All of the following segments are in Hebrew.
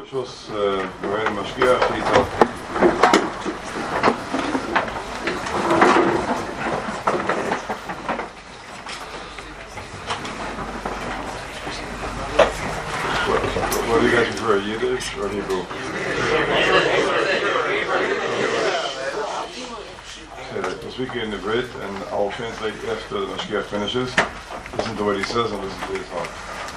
Schuss, Moel Maschgiach, Yitzhak. What do you guys prefer, Yiddish or Hebrew? We'll speak in the Brit, and I'll translate after the Mashgiach finishes. Listen to what he says and listen to his heart.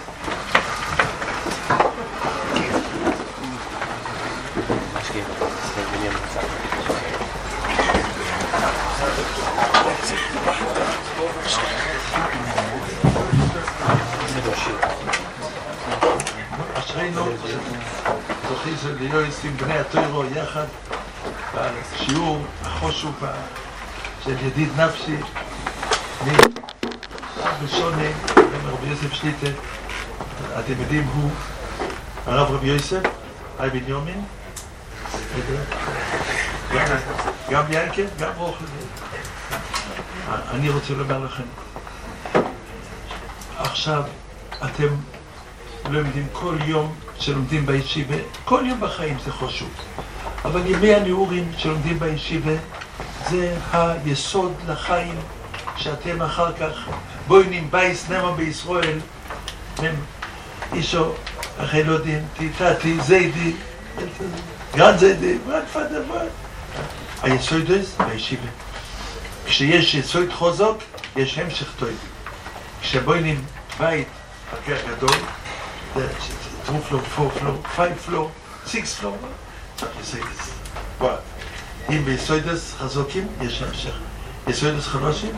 אשרינו, זוכי של ליועץ עם בני התוירו יחד בשיעור החושו של ידיד נפשי בשונה עם רבי יוסף שליטה. אתם יודעים, הוא הרב רבי יוסף, היי בניומין, גם ינקה, גם רוחל. אני רוצה לומר לכם, עכשיו אתם לומדים כל יום שלומדים בישיבה, כל יום בחיים זה חשוב. אבל ימי הנעורים שלומדים בישיבה זה היסוד לחיים שאתם אחר כך בוינים בייס נמה בישראל הם אישו אחרי לא יודעים תיתתי זיידי גרנד זיידי רק פדבר היסוד זה בישיבה. כשיש יסוד חוזק יש המשך טוב. כשבוינים בית אחרי הגדול 2 floor, 4 floor, 5 floor, 6 floor, צריך יסוידס. אם ביסוידס חזוקים, יש המשך. יסוידס חלושים,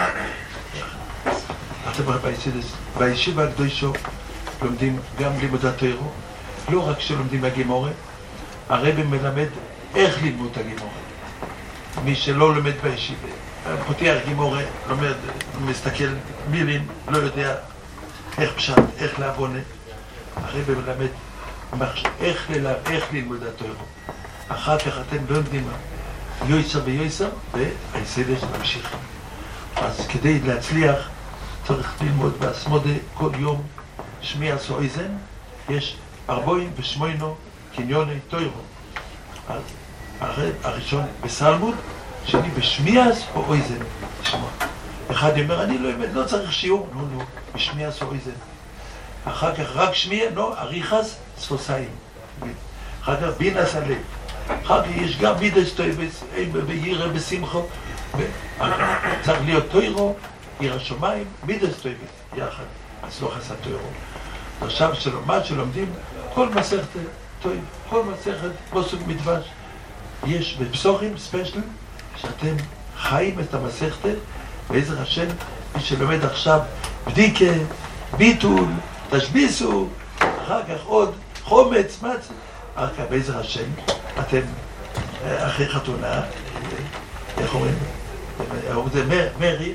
אתם בישיבה הקדושו לומדים גם לימוד התורה, לא רק שלומדים הגימורה, הרבי מלמד איך ללמוד הגימורה. מי שלא לומד בישיבה, פותח גימורה, לומד, מסתכל מילים, לא יודע איך פשט, איך להבונה. הרבי מלמד איך ללמוד התורה. אחר כך אתם לומדים יויסר ויויסר, והיסדר ממשיך. אז כדי להצליח צריך ללמוד בהסמודה כל יום שמיע סויזן. יש 48 קניוני תורה. אז הראשון בסלמוד, שני בשמיעס או אויזן. אחד אומר, אני לא צריך שיעור, לא, בשמיעס או אויזן. אחר כך רק שמיע, לא, אריחס ספוסיים. אחר כך בינס הלב. אחר כך יש גם מידס טויבס, בירא בשמחו. צריך להיות תוירו, עיר השמיים, מידס טויבס, יחד. אז לא חסר תוירו. עכשיו מה שלומדים, כל מסכת טויב, כל מסכת פוסק מדבש. יש בפסוחים ספיישל, שאתם חיים את המסכת, בעזר השם, מי שלומד עכשיו בדיקה, ביטול, תשביסו, אחר כך עוד חומץ, מצה. אחר כך בעזר השם, אתם אחרי חתונה, איך אומרים? זה מרי,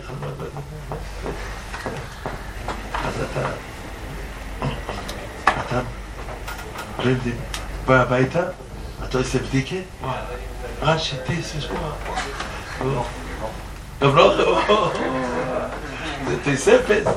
אז אתה לומדים, בא הביתה, אתה עושה בדיקה, רש"י, תספס, גם לא, זה תספס,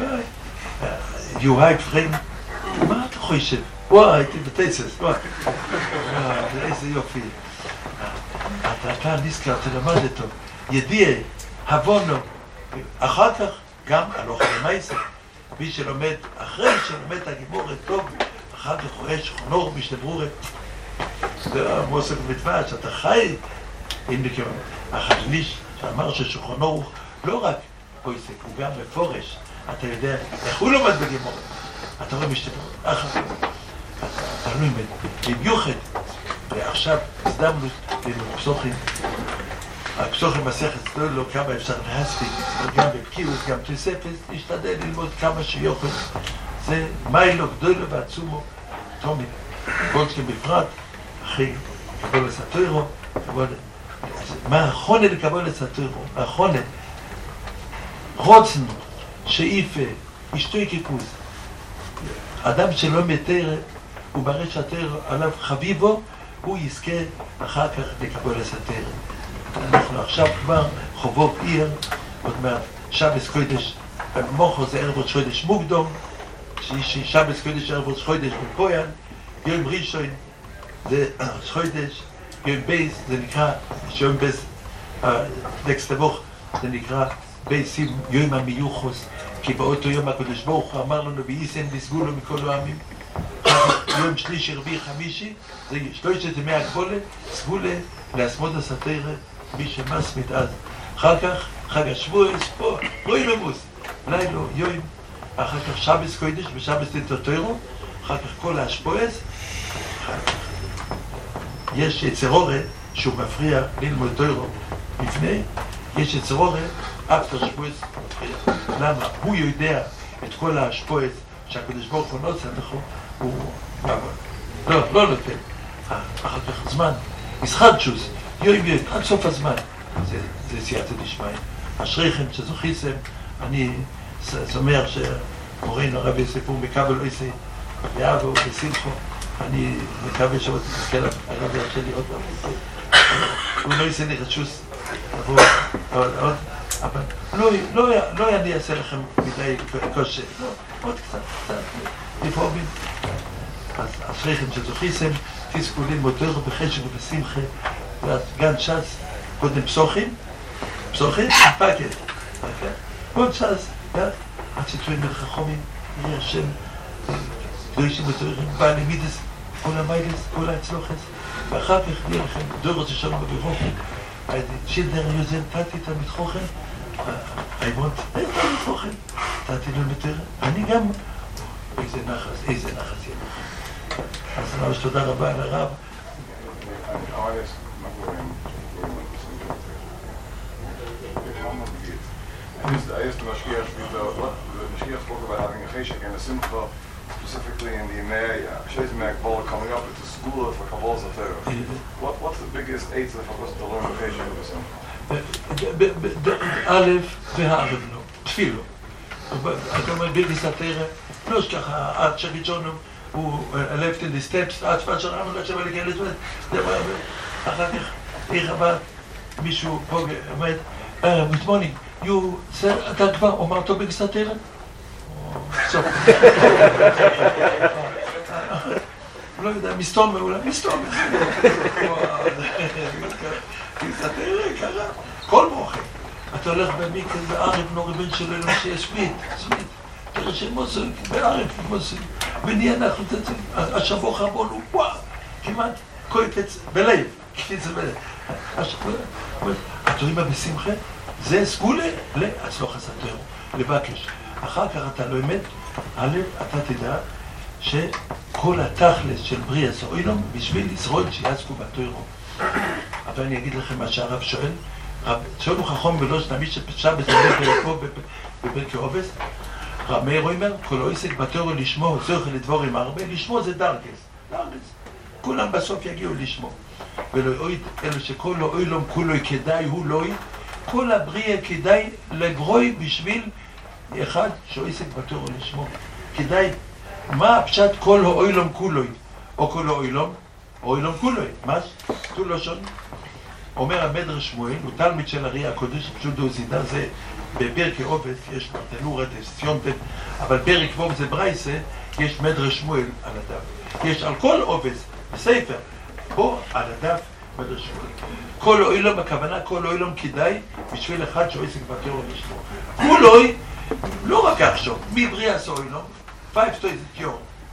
יוהי פריים, מה אתה חושב? וואי, הייתי בתסס, וואי, איזה יופי. אתה נזכר, תלמד אותו, ידיע, הבונו, אחר כך גם הלוך למייסה. מי שלומד, אחרי שלומד הגימורת טוב, אחר כך רואה שכונור משתברורת. זה המוסק מדבש, אתה חי עם נקרא. החזניש שאמר ששכונור לא רק פויסק, הוא גם מפורש. אתה יודע איך הוא לומד בגימורת. אתה רואה משתברורת. אחר כך. אתה לא לומד. במיוחד. ועכשיו הסדמנו לפסוחים. הפסוחים מסכת לא כמה אפשר להספיק, גם בבקיאות, גם תוספת, להשתדל ללמוד כמה שיוכל. זה מיילו גדולו ועצומו, תומי, בולצקי בפרט, אחרי קבול לסטוירו, מה החונה לקבול לסטוירו? החונה, רוצנו, שאיפה, אשתוי ככוז. אדם שלא מתאר, הוא מראה שהתאר עליו חביבו, הוא יזכה אחר כך לקבול לסטוירו. אנחנו עכשיו כבר חובוב עיר, עוד מעט שבס קודש, במוחו זה ערב ראש חודש מוקדום, שבס קודש ערב ראש חודש בפויאן, יום ראשון זה חודש, יום בייס זה נקרא, יום בייס, דקסט אבוך זה נקרא בייסים יום המיוחוס, כי באותו יום הקדוש ברוך הוא אמר לנו וייסן וסגולו מכל העמים. יום שלישי, רביעי, חמישי, זה שלושת ימי הגבולה, סגולה להסמוד הסתירה, מי שמסמית אז. אחר כך, חג השבועס, פה, לא יממוס, אולי לא, יום, אחר כך שבס קודש, בשבס תתותרו, אחר כך כל השבועס, אחר כך. יש יצרורת שהוא מפריע ללמוד תוירו לפני, יש יצרורת, אפטר שבועס מפריע. למה? הוא יודע את כל השבועס שהקדוש ברוך הוא נוצא לכו, הוא לא נותן. אחר כך זמן, ישחדשוס, יום עד סוף הזמן. זה סייעתא דשמיא. אשריכם שזוכיסם, אני שמח שמורנו הרב יוסף הוא מקבל אויסי באהבה ובשמחו. אני מקווה שעוד תזכה הרב ירשה לי עוד פעם. הוא לא יעשה לי רשוס עבור עוד, אבל לא אני אעשה לכם מדי קושי, לא, עוד קצת, לפעמים. אז אשריכם שזוכיסם, תזכו ללמוד תורה בחשק ובשמחה, גן ש"ס, קודם פסוחים, פקד, עוד ש"ס, עד שתוהים אל חכמים, יהיה השם, קדושים ותוהרים, בעלי מידס, כל המיילס, כל ההצלוחס, ואחר כך יהיה לכם דורות ששלום בברוכם, שילדר יוזם, תתי תלמיד חוכם, האימון, תלמיד חוכם, תתי לו יותר, אני גם, איזה נחס יהיה לכם. אז ממש תודה רבה על הרב. I asked the Mashiach spoke about having a cheshek and a simcha, specifically in the Shez Mag coming up. It's a school for Kabbalah Zatera. What's the biggest eitzah for us to learn the cheshek and the simcha? א' והערב לו, תפילו. אתה אומר בידי סתרה, לא שככה, עד שביצ'ונו, הוא left in the steps, עד שפת שלנו, עד שווה לגלת, אחר כך, איך הבא, מישהו פה אומר, good morning, אתה כבר אומר טוב בגסתרה? סוף. לא יודע, מסתום מעולה, מסתום. גסתרה, קרה, כל מוכן. אתה הולך במיקל בערב נורי בן שלנו שיש סמית. תראה שמוסק, בערב מוסק. ונהיה אנחנו תצאים, השבוע חרבונו, וואו, כמעט קויפץ בלב, קפיץ בלב. התורים בשמחה, זה סגולה להצלוח הסתר, לבקש. אחר כך אתה לא אמת, א', אתה תדע שכל התכלס של בריאס אוילום בשביל לשרוד שיעסקו בתוירו. אבל אני אגיד לכם מה שהרב שואל, שואלו חכום ולא שנמי שפשע בזמן פה בברכי עובס, רב מאיר אומר, כל עוסק בתוירו לשמו, זוכה לדבורים הרבה, לשמו זה דרגס. כולם בסוף יגיעו לשמו. ולא אויד, אלו שכל אוילום כולו כדאי, הוא לא אויד, כל הבריא כדאי לגרוי בשביל אחד שעוסק בתוירו לשמו. כדאי, מה הפשט כל האוילום כולוי? או כל האוילום? אוילום כולוי. מה? תו לא שון. אומר המדרש שמואל, הוא תלמיד של ארי הקודש, פשוט דוזידה, זה בפרקי עובס, יש מרטלורה, סיונטן, אבל פרק ווב זה ברייסה, יש מדרש שמואל על הדף. יש על כל עובס, בספר, פה על הדף מדרש שמואל. כל האוילום, הכוונה כל האוילום כדאי, בשביל אחד שעוסק בתוירו לשמו. כולוי, לא רק עכשיו, מבריאס האוילום, 5,000 years,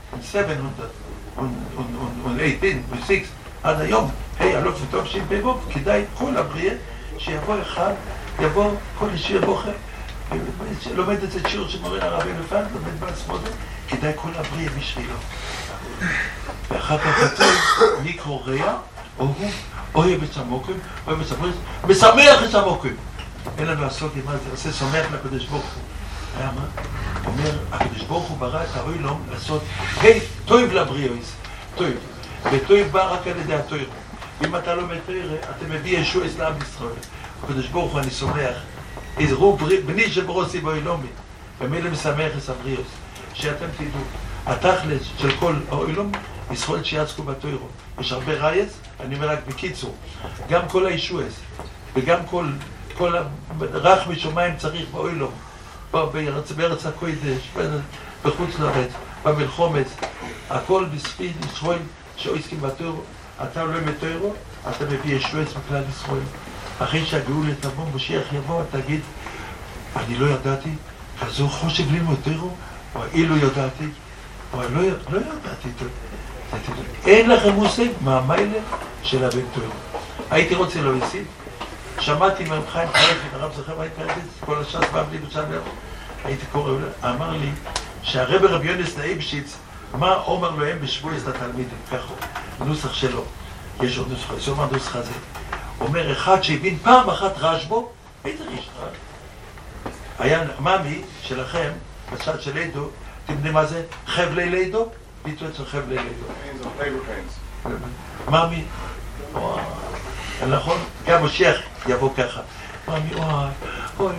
718, 6, עד היום, אלוף וטוב שיבבוב, כדאי כל הבריאה שיבוא אחד, יבוא כל אישי יבוא לומד את זה שיר שמורה הרב אלפן, לומד בעצמות, כדאי כל הבריאה בשבילו. ואחר כך הכל נקרוא רע, או הוא אוהב את סמוקים, אוהב את סמוקים, משמח את סמוקים. אין לנו לעשות עם מה זה, עושה שמח לקדוש ברוך הוא. היה מה? אומר, הקדוש ברוך הוא ברא את האוילום לעשות, טוב לבריאויס, טוב. וטוב בא רק על ידי התוירו. אם אתה לא מתוירה, אתה מביא ישוע לעם ישראל. הקדוש ברוך הוא, אני שמח, יזרו בני שברוסי באוילומי, ומילא משמח את הבריאוס. שאתם תדעו, התכלס של כל האוילום, ישראל שיעסקו בתוירו. יש הרבה רייס, אני אומר רק בקיצור, גם כל הישועס, וגם כל הרח משומיים צריך באוילום. בארץ הקודש, בחוץ לארץ, במלחומץ, הכל בספיד ישראל שעוסקים בתוירו, אתה לא מתוירו, אתה מביא ישועת מכלל ישראל. אחרי שהגאולה תבוא, משיח יבוא, תגיד, אני לא ידעתי, כזו חושב ללמוד תוירו, או אילו ידעתי, או לא ידעתי תוירו. אין לכם מושג מה המיילה של הבן תוירו. הייתי רוצה להוסיף, שמעתי מהחיים פרקת, הרב זכר חיים פרקת, כל הש"ס בבלי ושמר, הייתי קורא, אמר לי שהרב רבי יונס נאיבשיץ, מה אומר להם בשבועס לתלמידים, ככה, בנוסח שלו, יש עוד נוסחה, יש עוד נוסחה זה, אומר אחד שהבין פעם אחת רשב"ו, איזה ריש רב? היה מאמי שלכם, בצד של לידו, אתם יודעים מה זה? חבלי לידו? ביטוי אצל חבלי לידו. מאמי, נכון? גם משיח יבוא ככה. מאמי, אוי,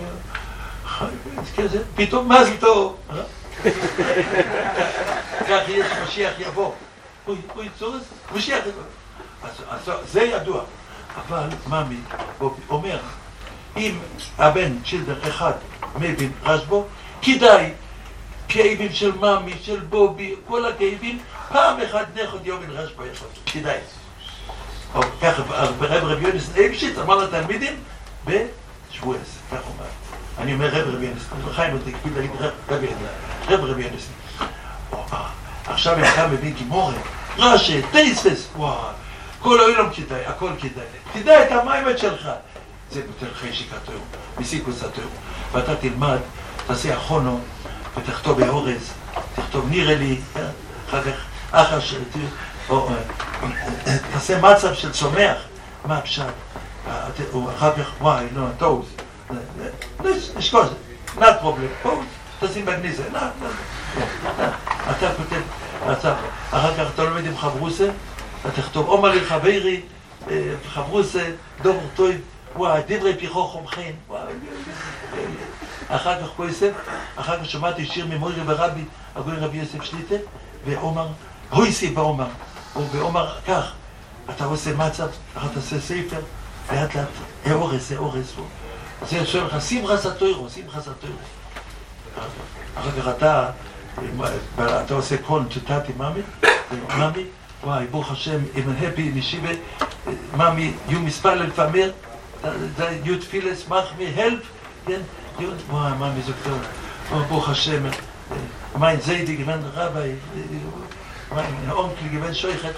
פתאום מזל טוב. כך יש משיח יבוא. אוי, צורס, משיח יבוא. אז זה ידוע. אבל מאמי אומר, אם הבן צ'ילדר אחד מבין רשב"ו, כדאי כאבים של מאמי, של בובי, כל הכאבים, פעם אחד נכוד יובין רשב"ו יכול. כדאי. ככה, רב יונס נאיבשיץ אמר לתלמידים בשבועס, כך אומר. אני אומר רב יונס, חיים אותי, קפיד להגיד רב יונס. עכשיו הם כאן מבין גימורה, רש"י, טייסס, וואו, כל העולם כדאי, הכל כדאי. תדע את המיימד שלך. זה יותר חשק התיאור, מסיקוס התיאור. ואתה תלמד, תעשה אחונו, ותכתוב באורז, תכתוב נראה לי, אחר תעשה מצב של צומח, מה הפשט? אחר כך, וואי, לא, טוב, נשקול, not problem, פה, תשים בגניזה, אתה כותב, אחר כך אתה לומד עם חברוסה, אתה תכתוב, אומר לי חברי, חברוסה, דובר טוב, וואי, דברי פיחו חומכין, וואי, אחר כך כוסף, אחר כך שמעתי שיר ממורי ורבי, הגוי רבי יוסף שליטה, ואומר, הויסי באומר, ואומר כך, אתה עושה מצב, אחר תעשה ספר, לאט לאט, אורס, זה שואל לך, שמחס התוירו, שמחס התוירו. אחר כך אתה עושה קול, צ'טאתי ממי, וואי, ברוך השם, אם הפי משיבה, ממי, יו מספר לפמר, יו תפילס, מחמי, הלפ, כן? וואי, ממי, זה כתוב, ברוך השם, מיין זיידי, גוון רבי, אונקלי, גוון שויכת,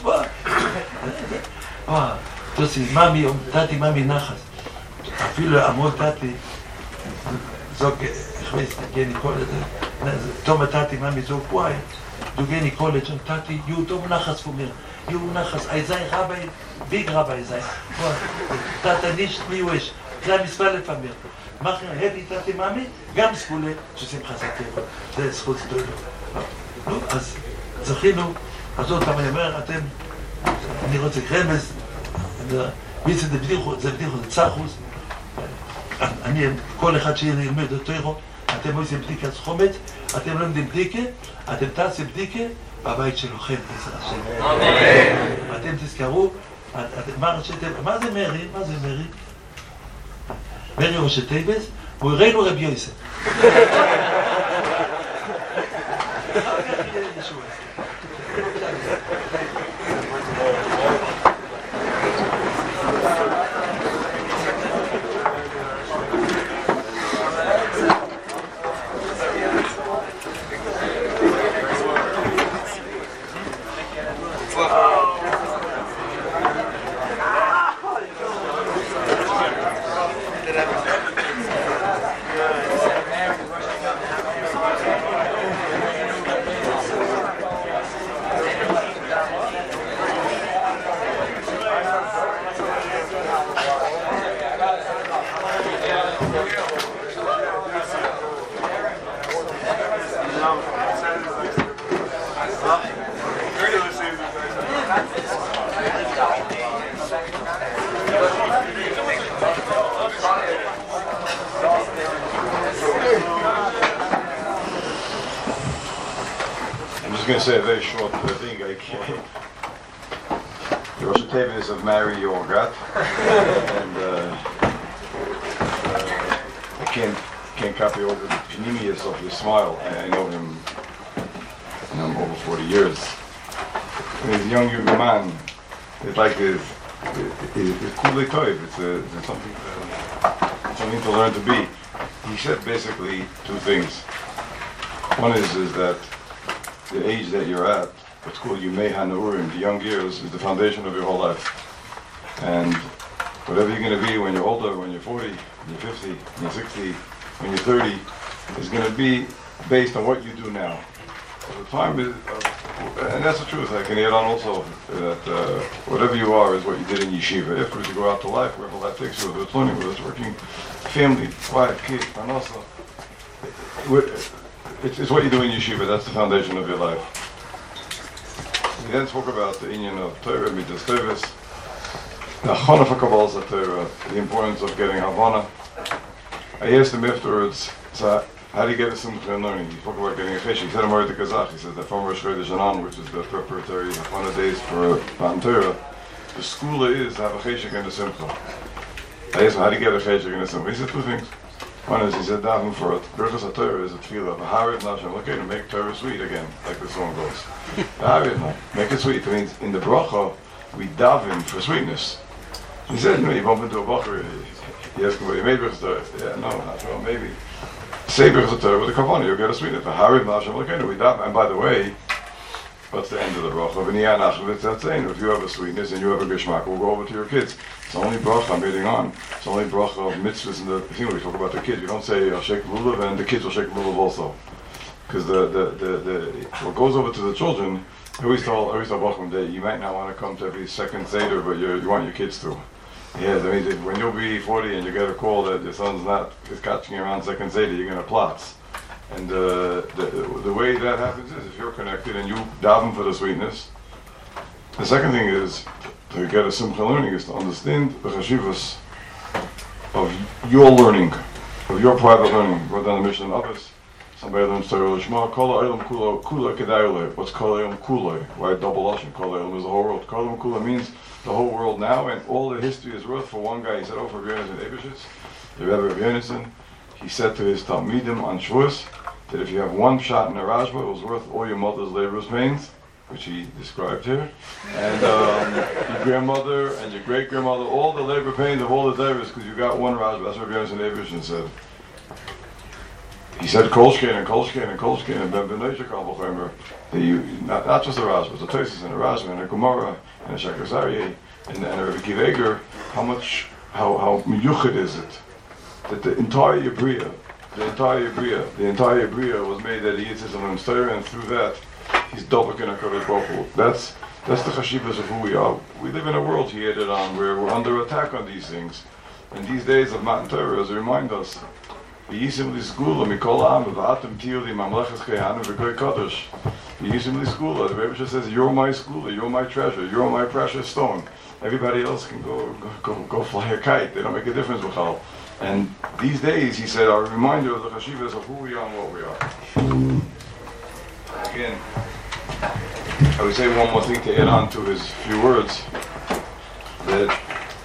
וואי, תוסי, ממי, תתי, ממי נחס. אפילו אמרו תתי, זוג, חוויס, גני קולד, תום תתי, ממי, זוג, וואי, דו גני קולד, שם תתי, יו תום נחס פומר, יו נחס, איזי רבי, ביג רבי איזי, וואי, תתה נישט מיואש, זה המספר לפמר. מחר, הפי תתי, ממי, גם ספולה, ששמחה סתירו, זה זכות סתירו. נו, אז זכינו, אז עוד פעם אני אומר, אתם, אני רוצה רמז, מיצי זה בדיחו, זה צחוס, אני, כל אחד שילמד אותו אירו, אתם עושים בדיקת חומץ, אתם לא יודעים בדיקה, אתם תעשו בדיקה בבית שלכם, אתם תזכרו, מה זה מרי? מה זה מרי? מרי ראשי טייבס, הוא הראינו רבי יוסף. I'm just going to say a very short thing. The Rosh Hashanah of Mary Yorgat, and I can't copy all the genius of your smile. I know him and I'm over 40 years. When he's a young man, it's like it's kulei toiv. It's something to learn to be. He said basically two things. One is that the age that you're at, what's called Yumei HaNeurim, the young years, is the foundation of your whole life. And whatever you're going to be when you're older, when you're 40, when you're 50, when you're 60, when you're 30, is going to be based on what you do now. So the time is, and that's the truth. I can add on also that whatever you are is what you did in yeshiva. Afterwards you go out to life, wherever life takes you, whether it's learning, whether it's working, family, wife, kid, and also it's what you do in yeshiva. That's the foundation of your life. We then spoke about the inyan of Torah, midas tevis, the Chana for Kabbalas Torah, the importance of getting Havana. I asked him afterwards, so how do you get a simcha in learning? He spoke about getting a cheshik. He said, I'm already Kazakh. He said that from Rosh Chodesh Anan, which is the preparatory Havana days for Matan Torah, the school is to have a cheshik and a simcha. I asked him, how do you get a cheshik and a simcha? He said two things. One is, he said, daven for it. Berachas HaTorah is a tefillah. V'harid Nashem, okay, to make Torah sweet again, like the song goes. V'harid Nashem, make it sweet. It means in the bracha, we daven for sweetness. He said, no, you bump into a bacher, you ask him what you made Berachas HaTorah. Yeah, no, not sure, maybe. Say Berachas HaTorah with a kavanah, you'll get a sweetness. V'harid Nashem, okay, we daven. And by the way, what's the end of the bracha? V'niyah Nachavitz, that's saying, if you have a sweetness and you have a geshmak, we'll go over to your kids. It's the only bracha I'm reading on. It's the only bracha of mitzvahs in the thing where we talk about the kids. We don't say I'll shake lulav and the kids will shake lulav also. Because what goes over to the children, I always tell Bachman that you might not want to come to every second Seder, but you want your kids to. Yeah, I mean, when you'll be 40 and you get a call that your son's is catching you around second Seder, you're going to plot. And the way that happens is if you're connected and you daven for the sweetness. The second thing is, to get a simcha learning, is to understand the chashivas of your learning, of your private learning. Wrote down the Mishnah in Abbas. Somebody learns Torah Lishma. Kol ha'olam kula kedai. What's kol ha'olam kula? Why double lashon? Kol ha'olam is the whole world. Kol ha'olam kula means the whole world now, and all the history is worth for one guy. He said, for Rabbi Yonasan Eibeshitz, the Rebbe Rabbi Yonasan, he said to his Talmidim on Shavuos that if you have one shot in a Rashba, it was worth all your mother's labor's pains, which he described here, and your grandmother and your great-grandmother, all the labor pains of all the days because you got one Rashba. That's what Rabbi Yonasan Eibeshitz said. He said Kolshkein and Kolshkein and Kolshkein and Ben Benoisha Kal V'chomer. Not just the Rashba, the Tosfos and the Rashba and the Gemara and the Sheker Aryeh and the Rebbe Akiva Eiger. How miyuchad is it that the entire Bria was made that he eats his own Torah, and through that he's double in a Kodesh Baruch Hu. That's the chashivas of who we are. We live in a world, he added on, where we're under attack on these things. And these days of Matan Torah, as a remind us, V'yisim l'sgula mikol ha'am v'atem tiyu li mamlechas chehanim v'goy kadosh. V'yisim l'sgula, the Rebbe says, you're my skula, you're my treasure, you're my precious stone. Everybody else can go fly a kite. They don't make a difference with how. And these days, he said, are a reminder of the chashivas of who we are and what we are. Again, I would say one more thing to add on to his few words, that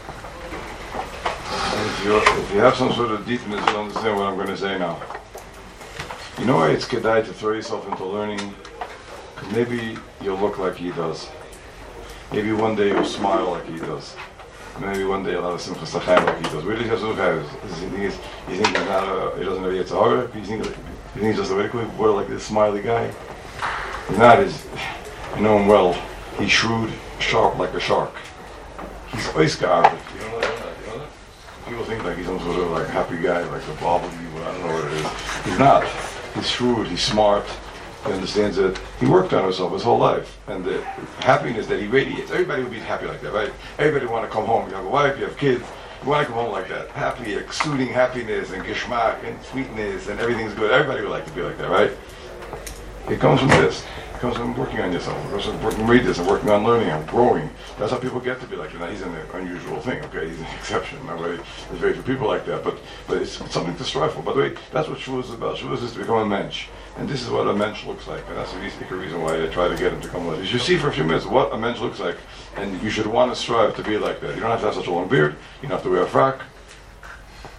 if you have some sort of deepness, you'll understand what I'm going to say now. You know why it's kedai to throw yourself into learning? Because maybe you'll look like he does. Maybe one day you'll smile like he does. Maybe one day you'll have a simchas l'chaim like he does. Where does he have simchas? You think that he doesn't have Yetzer Hara? You think he's just a very quick boy like this smiley guy? He's not. You know him well. He's shrewd, sharp like a shark. He's oiska. You know that? People think like he's some sort of like happy guy, like a bobble. I don't know what it is. He's not. He's shrewd. He's smart. He understands that he worked on himself his whole life, and the happiness that he radiates. Everybody would be happy like that, right? Everybody want to come home. You have a wife, you have kids. You want to come home like that, happy, exuding happiness and geschmack and sweetness, and everything's good. Everybody would like to be like that, right? It comes from this. It comes from working on yourself. It comes from working read this and working on learning and growing. That's how people get to be like that. Now, he's an unusual thing, okay? He's an exception. There's very few people like that, but it's something to strive for. By the way, that's what Shavuos is about. Shavuos is to become a mensch. And this is what a mensch looks like. And that's the reason why I try to get him to come with us. You see for a few minutes what a mensch looks like. And you should want to strive to be like that. You don't have to have such a long beard. You don't have to wear a frock.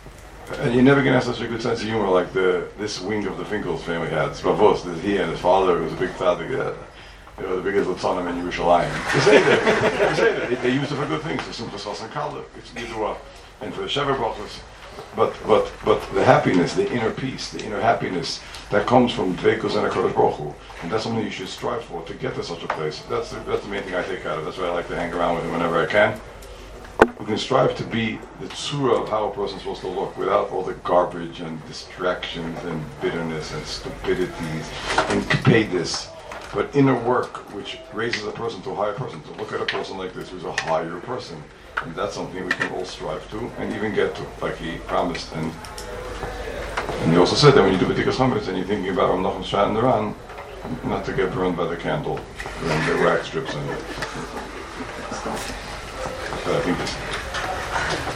And you never can have such a good sense of humor like this wing of the Finkel's family had. Spavos, he and his father was a big tzaddik. The biggest Litzanim in Yerushalayim. They used it for good things. It's simple sauce and kallah. It's Yidua. And for the Shever Brachos. But the happiness, the inner peace, the inner happiness that comes from Dveikus and HaKadosh Baruch Hu, and that's something you should strive for, to get to such a place. That's the main thing I take out of it. That's why I like to hang around with him whenever I can. We can strive to be the tzura of how a person's supposed to look without all the garbage and distractions and bitterness and stupidities and kipedis, but inner work which raises a person to a higher person. To look at a person like this who's a higher person. And that's something we can all strive to and even get to, like he promised. And he also said that when you do B'dikas Chametz and you're thinking about Rav Nachman Shatan Duran, not to get burned by the candle and the wax strips in it. But I think this.